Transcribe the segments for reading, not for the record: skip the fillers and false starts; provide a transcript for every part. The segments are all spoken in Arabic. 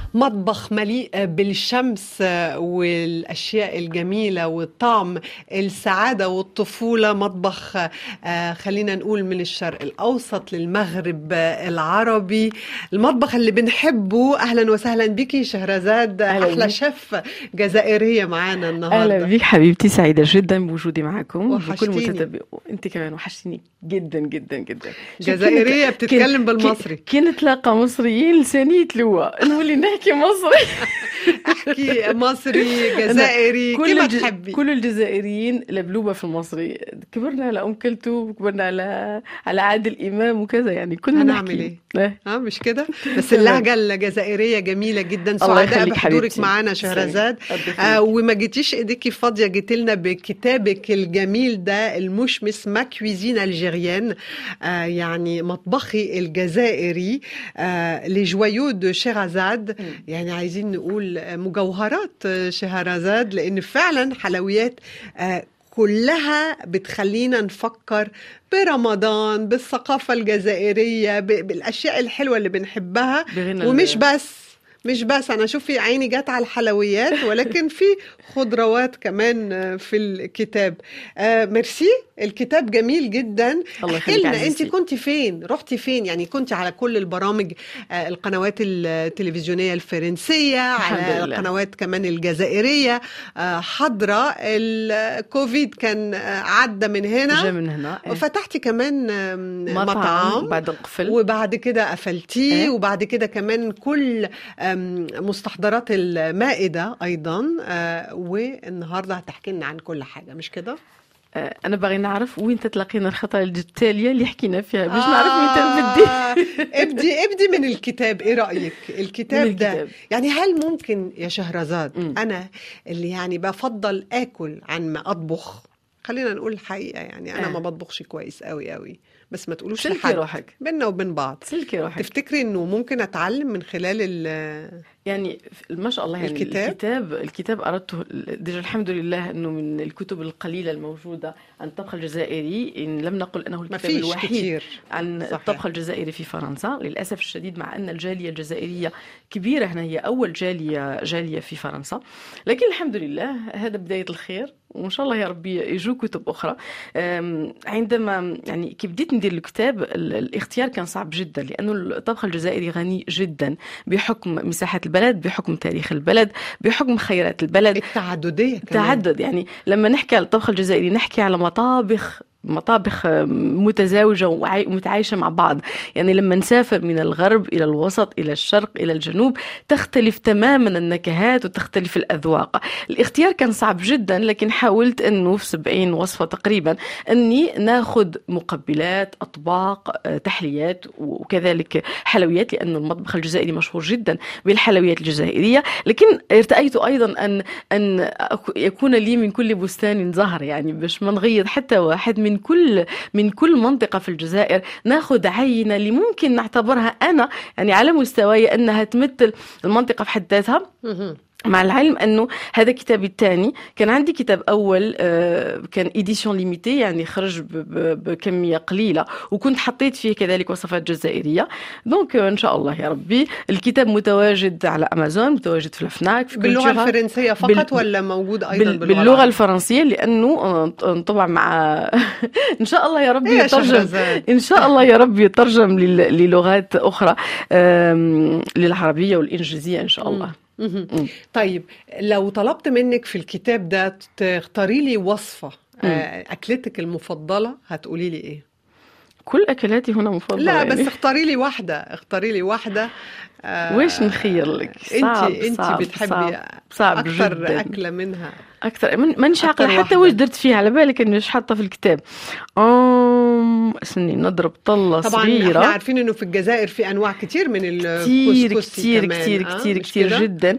مطبخ مليء بالشمس والأشياء الجميلة والطعم، السعادة والطفولة. مطبخ خلينا نقول من الشرق الأوسط للمغرب العربي، المطبخ اللي بنحبه. أهلا وسهلا بك شهرزاد، أحلى شيف جزائرية معانا النهاردة. أهلا بك حبيبتي، سعيدة جدا بوجودي معكم وحشتيني. بكل متتبع. أنت كمان وحشتيني جدا جدا جدا. جزائرية بتتكلم بالمصري. كي نتلاقى مصريين لساني يتلوى نولي نحكي مصري. احكي مصري جزائري كما تحبي. كل الجزائريين لبلوبة في المصري، كبرنا على أم كلثوم، كبرنا على عادل إمام وكذا، يعني كنا هنعمل ايه؟ مش كده؟ بس اللهجة الجزائرية جميلة جدا. سعداء بحضورك معانا شهرزاد. وما جيتيش ايديكي فاضية، جيت لنا بكتابك الجميل ده المشمس ما كويزين الجيريان، يعني مطبخي الجزائري لجويو دو شهرزاد. يعني عايزين نقول مجوهرات شهرزاد، لأن فعلا حلويات كلها بتخلينا نفكر برمضان، بالثقافة الجزائرية، بالأشياء الحلوة اللي بنحبها. ومش بس أنا شوف في عيني جات على الحلويات، ولكن في خضروات كمان في الكتاب. ميرسي، الكتاب جميل جدا. احكي لنا انت كنت فين، رحتي فين؟ يعني كنت على كل البرامج، القنوات التلفزيونية الفرنسية، على القنوات كمان الجزائرية، حضرة الكوفيد كان عدى من هنا، جا من هنا. فتحتي كمان مطعم بعد قفل، وبعد كده قفلتيه. وبعد كده كمان كل مستحضرات المائدة أيضا. والنهاردة هتحكي لنا عن كل حاجة، مش كده؟ أنا باغي نعرف وين تتلاقينا الخطوة التالية اللي حكينا فيها باش نعرف وين تنبدي. ابدي من الكتاب. إيه رأيك الكتاب ده؟ يعني هل ممكن يا شهرزاد أنا اللي يعني بفضل أكل عن ما أطبخ، خلينا نقول الحقيقة، يعني أنا ما بطبخش كويس قوي، بس ما تقولوش لحد، روحك بيننا وبين بعض. سلكي روحك. تفتكري إنه ممكن أتعلم من خلال يعني ما شاء الله، يعني الكتاب أردته ديجا الحمد لله أنه من الكتب القليلة الموجودة عن الطبخ الجزائري، إن لم نقل أنه الكتاب الوحيد كتير عن الطبخ الجزائري في فرنسا. للأسف الشديد، مع أن الجالية الجزائرية كبيرة هنا، هي أول جالية في فرنسا، لكن الحمد لله هذا بداية الخير، وإن شاء الله يا ربي يجوا كتب أخرى. عندما يعني كي بديت ندير الكتاب، الاختيار كان صعب جدا، لأنه الطبخ الجزائري غني جدا بحكم مساحة البلد، بحكم تاريخ البلد، بحكم خيرات البلد، التعددية كمان. تعدد. يعني لما نحكي على الطبخ الجزائري نحكي على مطابخ متزاوجة ومتعايشة مع بعض. يعني لما نسافر من الغرب إلى الوسط إلى الشرق إلى الجنوب، تختلف تماما النكهات وتختلف الأذواق. الاختيار كان صعب جدا، لكن حاولت أنه في 70 وصفة تقريبا أني ناخد مقبلات، أطباق، تحليات، وكذلك حلويات، لأن المطبخ الجزائري مشهور جدا بالحلويات الجزائرية. لكن ارتأيت أيضا أن يكون لي من كل بستان زهر، يعني باش ما نغيض حتى واحد من كل منطقة في الجزائر، ناخذ عينة اللي ممكن نعتبرها أنا يعني على مستواي أنها تمثل المنطقة في حد ذاتها. مع العلم أنه هذا كتابي الثاني. كان عندي كتاب أول كان إديشن ليميتي، يعني خرج بكمية قليلة، وكنت حطيت فيه كذلك وصفات جزائرية. دونك إن شاء الله يا ربي الكتاب متواجد على أمازون، متواجد في الفناك. باللغة الفرنسية فقط ولا موجود أيضا باللغة الفرنسية؟ لأنه طبعا مع إن شاء الله يا ربي يترجم، إن شاء الله يا ربي يترجم للغات أخرى، للعربية والإنجليزية إن شاء الله. طيب لو طلبت منك في الكتاب ده تختاري لي وصفة أكلتك المفضلة، هتقولي لي إيه؟ كل أكلاتي هنا مفضلة. لا يعني. بس اختاري لي واحدة. ويش نخير لك؟ انت بتحبي صعب أكثر جدا. أكلة منها، أكثر من شاقة حتى واش درت فيها، على بالك إني حاطة في الكتاب. اسمني نضرب طلة طبعا صغيرة. احنا عارفين إنه في الجزائر في أنواع كتير من الكسكسي كتير جدا.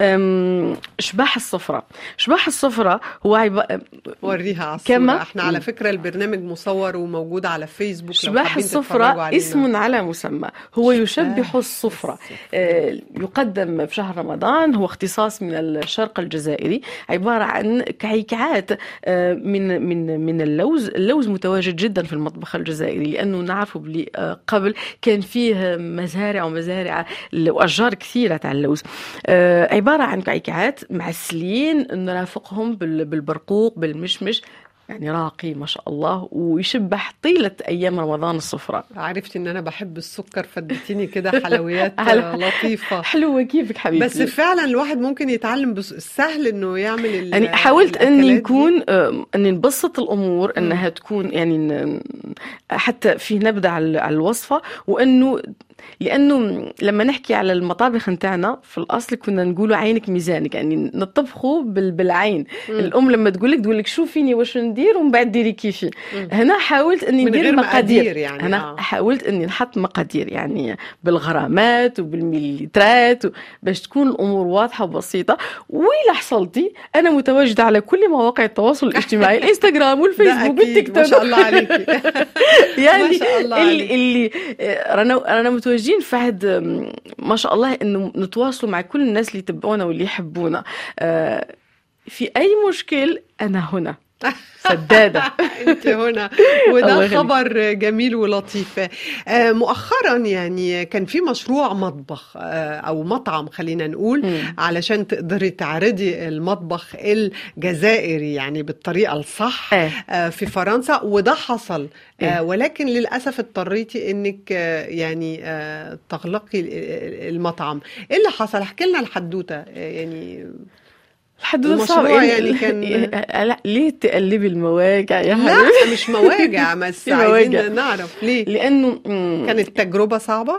شباح الصفرة هو وريها على الصورة. احنا على فكرة البرنامج مصور وموجود على فيسبوك. شباح الصفرة اسم على مسمى، هو يشبح الصفرة. يقدم في شهر رمضان، هو اختصاص من الشرق الجزائري، عبارة عن كعكات من اللوز. اللوز متواجد جدا في المطبخ الجزائري الجزائري، لأنه نعرفوا بلي قبل كان فيه مزارع وأشجار كثيرة تاع اللوز، عبارة عن كعكات معسلين نرافقهم بالبرقوق بالمشمش، يعني راقي ما شاء الله ويشبح طيلة أيام رمضان الصفراء. عرفت إن أنا بحب السكر، فدتيني كده حلويات لطيفة حلوة كيفك حبيبتي. بس فعلا الواحد ممكن يتعلم سهل إنه يعمل يعني حاولت أني نكون أني نبسط الأمور أنها تكون يعني حتى في نبذة على الوصفة، لأنه لما نحكي على المطابخ نتاعنا في الأصل كنا نقولوا عينك ميزانك، يعني نطبخوا بالعين. الأم لما تقولك شوفيني واش ندير ومن بعد ديري كيفي. هنا حاولت أني ندير مقادير، يعني هنا حاولت أني نحط مقادير يعني بالغرامات وبالمليلترات باش تكون الأمور واضحة وبسيطة. وإلا حصلتي أنا متواجدة على كل مواقع التواصل الاجتماعي، الإنستغرام والفيسبوك والتيك توك. ما شاء الله عليك. يعني ما شاء الله اللي رانا متواجدين فهد ما شاء الله انه نتواصلوا مع كل الناس اللي يتبعونا واللي يحبونا. في اي مشكل انا هنا سدادة. انت هنا، وده خبر جميل ولطيف. مؤخرا يعني كان في مشروع مطبخ او مطعم خلينا نقول علشان تقدري تعرضي المطبخ الجزائري يعني بالطريقة الصح في فرنسا، وده حصل. ولكن للأسف اضطريتي انك يعني تغلقي المطعم. ايه اللي حصل؟ احكي لنا الحدوتة يعني. الحدوث صعب يعني كان لا ليه تقلبي المواجع يا حبيبي؟ لا مش مواجع، بس عايزين نعرف ليه. لأنه كانت تجربة صعبة.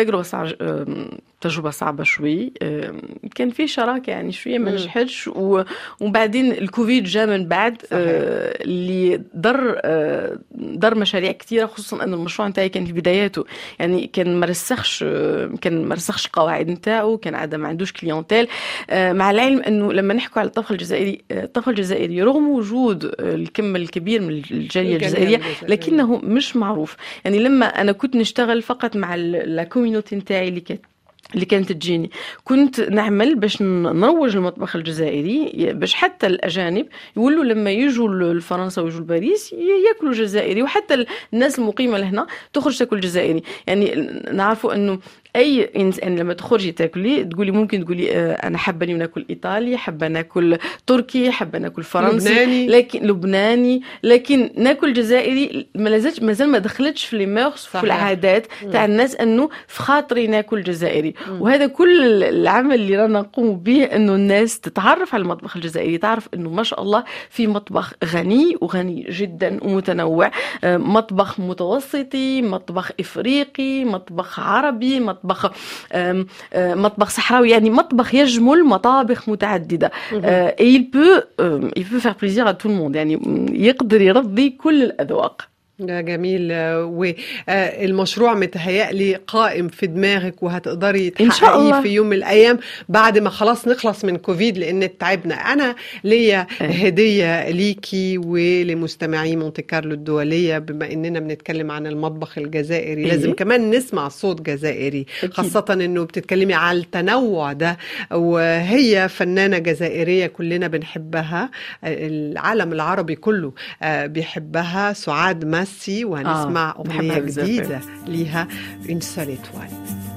تجربة صعبة شوي. كان في شراكة يعني شوية ما نجحتش، وبعدين الكوفيد جاء من بعد اللي ضر مشاريع كتيرة، خصوصا أن المشروع نتاعي كان في بداياته، يعني كان مرسخش القواعد نتاعه، كان عادة ما عندوش كليونتيل. مع العلم أنه لما نحكوا على الطبخ الجزائري رغم وجود الكم الكبير من الجالية الجزائرية لكنه مش معروف. يعني لما أنا كنت نشتغل فقط مع الكوميونيتي نتاعي اللي كانت تجيني، كنت نعمل باش نروج المطبخ الجزائري، باش حتى الأجانب يقولوا لما يجوا لفرنسا ويجوا لباريس يأكلوا جزائري، وحتى الناس المقيمة لهنا تخرج تأكل جزائري. يعني نعرفوا أنه أي إنسان لما تخرجي تاكلي ممكن تقولي أنا حابة ناكل إيطالي، حابة ناكل تركي، حابة ناكل فرنسي، لبناني، لكن ناكل جزائري ما زال ما دخلتش في المورس في العادات تاع الناس أنه في خاطري ناكل جزائري. وهذا كل العمل اللي رانا نقوم به أنه الناس تتعرف على المطبخ الجزائري، تعرف أنه ما شاء الله في مطبخ غني جدا ومتنوع، مطبخ متوسطي، مطبخ إفريقي، مطبخ عربي، مطبخ صحراوي، يعني مطبخ يجمل مطابخ متعددة. il peut faire plaisir à tout le monde، يعني يقدر يرضي كل الأذواق. جميل. والمشروع متهيألي قائم في دماغك وهتقدري تحققيه في يوم من الأيام بعد ما خلاص نخلص من كوفيد، لأن تعبنا. أنا ليا هدية ليكي ولمستمعي مونتي كارلو الدولية، بما إننا بنتكلم عن المطبخ الجزائري لازم كمان نسمع صوت جزائري، خاصة إنه بتتكلمي على التنوع ده، وهي فنانة جزائرية كلنا بنحبها، العالم العربي كله بيحبها، سعاد ماسي. وهنسمع أغنية جديدة ليها Une seule étoile.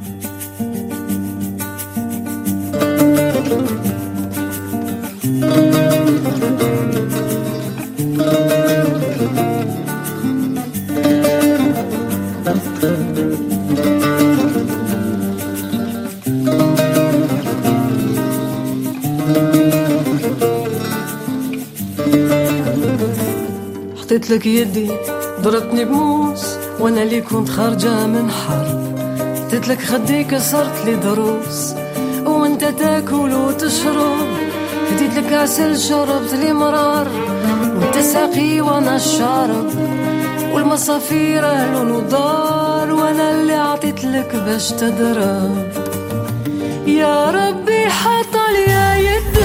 حطيت لك يدي ضربتني بموس وانا اللي كنت خارجة من حرب، حطيت لك خدي كسرت لي ضروس وانت تاكل وتشرب، هديت لك عسل شربت لي مرار وانت ساقي وانا الشارب، والمصافير اهل ودار وانا اللي عطيت لك باش تضرب. يا ربي حط لي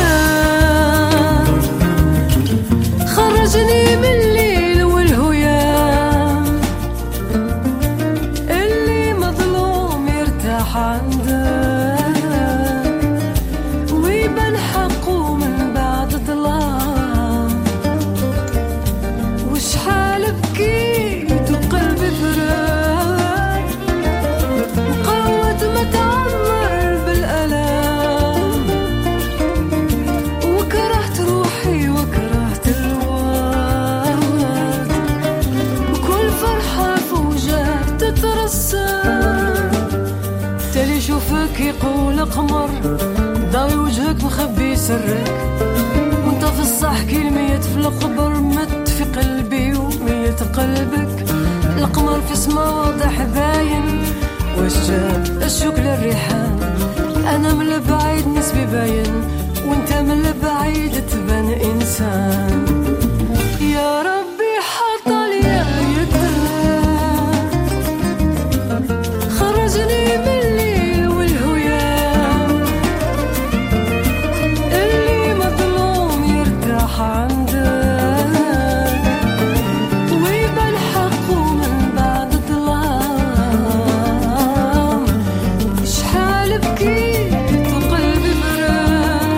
يدار خرجني من الليل والهيام، اللي مظلوم يرتاح عنده ويبان حقه من بعد ظلام، وشحال بكيت وقلبي كيقول قمر ضاوي وجهك مخبي سرك وانت في الصح كلمية في القبر مت في قلبي ومية قلبك القمر في سما واضح باين والشاب الشوك للريحان انا من البعيد نسبي باين وانت من البعيد تبان انسان يا ربي حط لي خرجني من الليل والهيام اللي مظلوم يرتاح عندك ويبان حقه من بعد الظلام شحال بكيت وقلبي مرام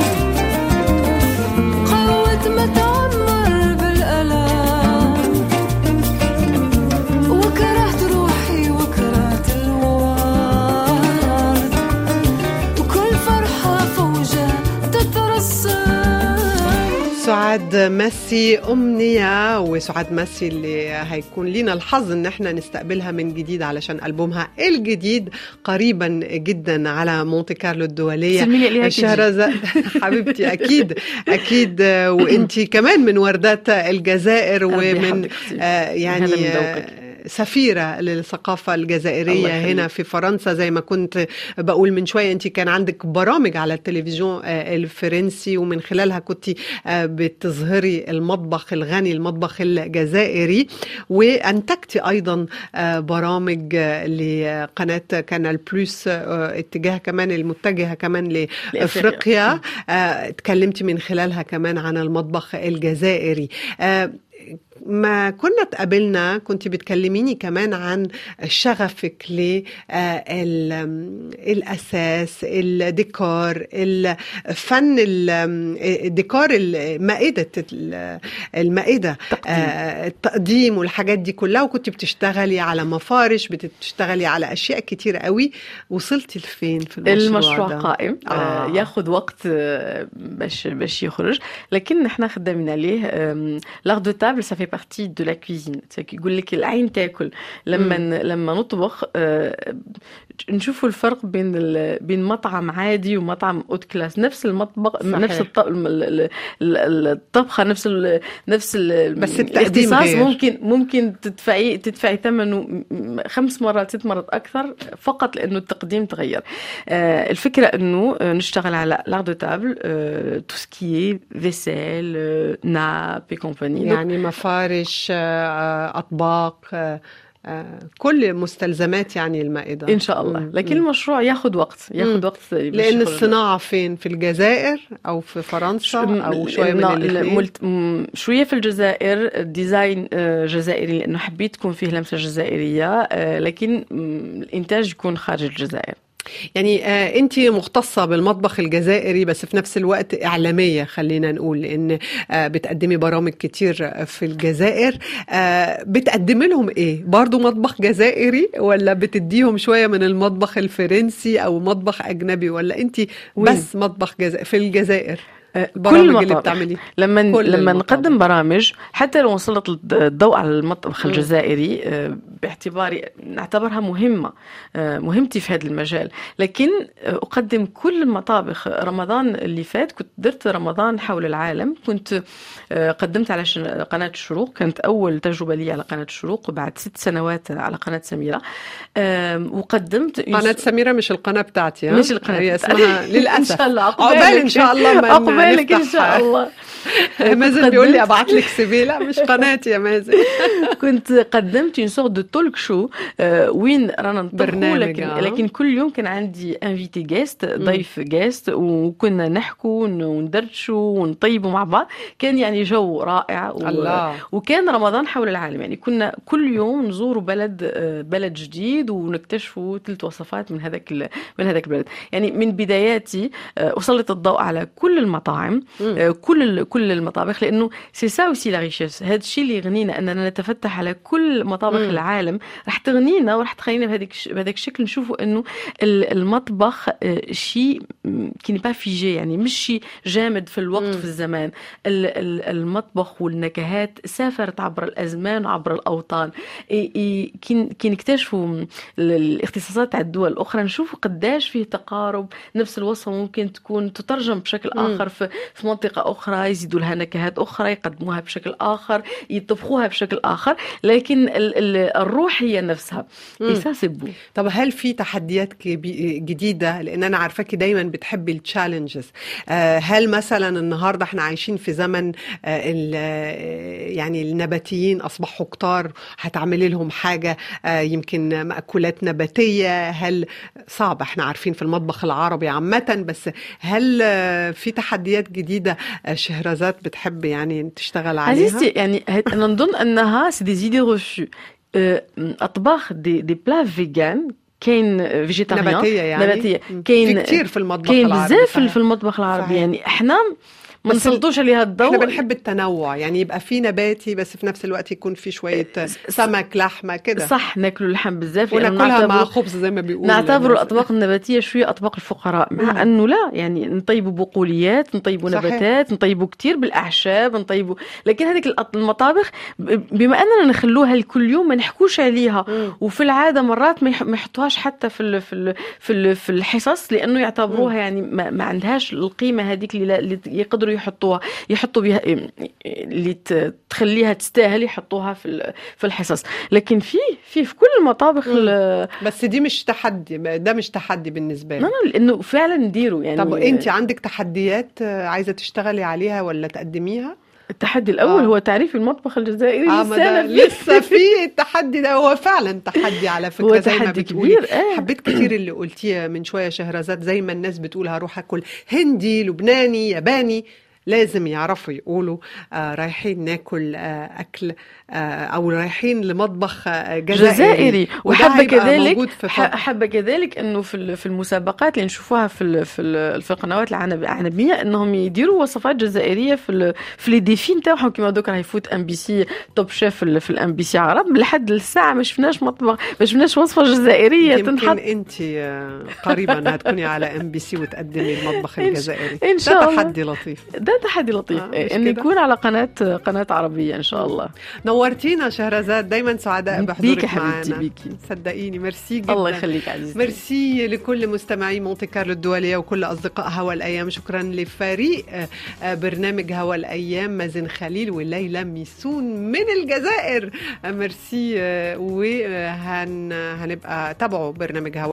قوت ما تعمر بالألام وكرهت روحي وكرهت الورد وكل فرحة فوجة تترسم. سعاد مسي أمنية، وسعاد مسي اللي هيكون لنا الحظ ان احنا نستقبلها من جديد علشان ألبومها الجديد قريبا جدا على مونتي كارلو الدولية. شهرزاد حبيبتي أكيد وانتي كمان من وردات الجزائر ومن يعني سفيرة للثقافة الجزائرية هنا في فرنسا. زي ما كنت بقول من شوية انت كان عندك برامج على التلفزيون الفرنسي ومن خلالها كنت بتظهري المطبخ الغني، المطبخ الجزائري، وانتجتي ايضا برامج لقناة كانال بلوس اتجاه كمان المتجهة كمان لأفريقيا. اتكلمتي من خلالها كمان عن المطبخ الجزائري. ما كنا تقابلنا كنت بتكلميني كمان عن شغفك للأساس، الديكور، الفن، الديكور، المائدة، التقديم والحاجات دي كلها، وكنت بتشتغلي على مفارش، بتشتغلي على أشياء كتير قوي. وصلتي لفين في المشروع ده؟ قائم. ياخد وقت باش يخرج، لكن نحن خدامين عليه. l'art de table ça fait partie de la cuisine. يقول لك العين تاكل. لما نطبخ نشوفوا الفرق بين مطعم عادي ومطعم اوت كلاس. نفس المطبخ صحيح. نفس الطبخة نفس بس التقديم غير. ممكن تدفعي ثمنه 5 مرات 6 مرات اكثر فقط لانه التقديم تغير. الفكرة انه نشتغل على l'art de table, tout ce qui est vaisselle, nappe et compagnie. يعني مفارش، أطباق، كل مستلزمات يعني المائدة إن شاء الله. لكن المشروع ياخد وقت لأن الصناعة فين؟ في الجزائر أو في فرنسا أو شوية من الاثنين؟ شوية في الجزائر، ديزاين جزائري لأنه حبيت تكون فيه لمسة جزائرية، لكن الإنتاج يكون خارج الجزائر. يعني أنت مختصة بالمطبخ الجزائري بس في نفس الوقت إعلامية، خلينا نقول، لأن بتقدمي برامج كتير في الجزائر. بتقدمي لهم إيه؟ برضو مطبخ جزائري ولا بتديهم شوية من المطبخ الفرنسي أو مطبخ أجنبي، ولا أنت بس مطبخ في الجزائر؟ كل اللي بتعملي لما نقدم برامج، حتى لو وصلت الضوء على المطبخ الجزائري باعتباري نعتبرها مهمتي في هذا المجال، لكن أقدم كل المطابخ. رمضان اللي فات كنت درت رمضان حول العالم، كنت قدمت على قناة الشروق، كانت أول تجربة لي على قناة الشروق بعد 6 سنوات على قناة سميرة. وقدمت قناة سميرة مش القناة بتاعتي، مش القناة هي اسمها للأسف. إن شاء الله عقبال إن شاء الله ما بالك إن شاء الله. مازن بيقول لي أبعت لك سيفي. لا مش قناتي يا مازن. كنت قدمت une sorte de talk show وين رانا نطبخوا، لكن كل يوم كان عندي انفيتي جيست، ضيف جيست، وكنا نحكوا وندردشوا ونطيبوا مع بعض. كان يعني جو رائع وكان رمضان حول العالم. يعني كنا كل يوم نزوروا بلد جديد ونكتشفوا 3 وصفات من هذاك البلد. يعني من بداياتي وصلت الضوء على كل المطاعم، كل المطابخ، لانه سي سا اوسي لا ريشيس. هذا الشيء اللي يغنينا اننا نتفتح على كل مطابخ العالم، راح تغنينا وراح تخلينا بهذاك الشكل نشوفوا انه المطبخ شيء كي با فيجي، يعني مش شيء جامد في الوقت وفي الزمان. المطبخ والنكهات سافرت عبر الأزمان وعبر الأوطان. كي نكتشفوا الاختصاصات تاع الدول الأخرى نشوفوا قداش فيه تقارب. نفس الوصفة ممكن تكون تترجم بشكل آخر في منطقة أخرى، يزيدوا لها نكهات أخرى، يقدموها بشكل آخر، يطبخوها بشكل آخر، لكن الروح هي نفسها. طب هل في تحديات جديدة؟ لأن أنا عارفاكي دايما بتحبي التشالنجز. هل مثلا النهاردة احنا عايشين في زمن يعني النباتيين أصبحوا كتار، هتعملي لهم حاجة يمكن مأكولات نباتية؟ هل صعب؟ احنا عارفين في المطبخ العربي عامة، بس هل في تحديات جديدة شهرزاد بتحب يعني تشتغل عليها؟ عزيزتي، يعني أنا نظن أنها سي دي زيدي روشو. أطباق دي بلا فيجان، كاين فيجيتاريان نباتية كاين كتير في المطبخ العربي، كاين بزاف في المطبخ العربي. صحيح. يعني احنا ما نسلطوش عليها الضوء. احنا بنحب التنوع، يعني يبقى في نباتي بس في نفس الوقت يكون في شويه سمك، لحمه كده. صح، ناكلوا اللحم بزاف وناكلها مع خبز زي ما بيقولوا. نعتبروا الاطباق النباتيه شويه اطباق الفقراء، مع انه لا، يعني نطيبوا بقوليات، نطيبوا نباتات، نطيبوا كتير بالاعشاب، نطيبوا. لكن هذيك المطابخ بما اننا نخلوها لكل يوم ما نحكوش عليها، وفي العاده مرات ما يحطوهاش حتى في الحصص، لانه يعتبروها يعني ما عندهاش القيمه هذيك اللي يقدروا يحطوا بها اللي تخليها تستاهل يحطوها في الحصص. لكن في كل المطابخ بس دي مش تحدي، ده مش تحدي بالنسبه لي. لانه فعلا نديره يعني. طب انت عندك تحديات عايزه تشتغلي عليها ولا تقدميها؟ التحدي الأول هو تعريف المطبخ الجزائري. لسه في التحدي ده، هو فعلا تحدي على فكرة زي ما بتقولي. حبيت كتير اللي قلتيه من شوية شهرزاد، زي ما الناس بتقول هروح أكل هندي، لبناني، ياباني، لازم يعرفوا يقولوا رايحين ناكل أكل أو رايحين لمطبخ جزائري. وحابة كذلك أنه في المسابقات اللي نشوفوها في القنوات العنبية أنهم يديروا وصفات جزائرية في لي ديفي نتاعهم، كما دوك راه يفوت ام بي سي توب شيف في الام بي سي عرب. لحد الساعة ما شفناش وصفة جزائرية تنحط. يمكن أنت قريبا هتكوني على ام بي سي وتقدمي المطبخ الجزائري. إن شاء الله. ده تحدي لطيف، تحدي لطيف ان يكون على قناة عربية ان شاء الله. نورتينا شهرزاد، دايما سعداء بحضورك معنا. بيكي صدقيني. ميرسي جدا. الله يخليك عزيزتي. ميرسي لكل مستمعي مونتي كارلو الدولية وكل اصدقاء هوا الايام. شكرا لفريق برنامج هوا الايام، مازن خليل وليلى ميسون من الجزائر. ميرسي، وهنبقى تابعوا برنامج هوا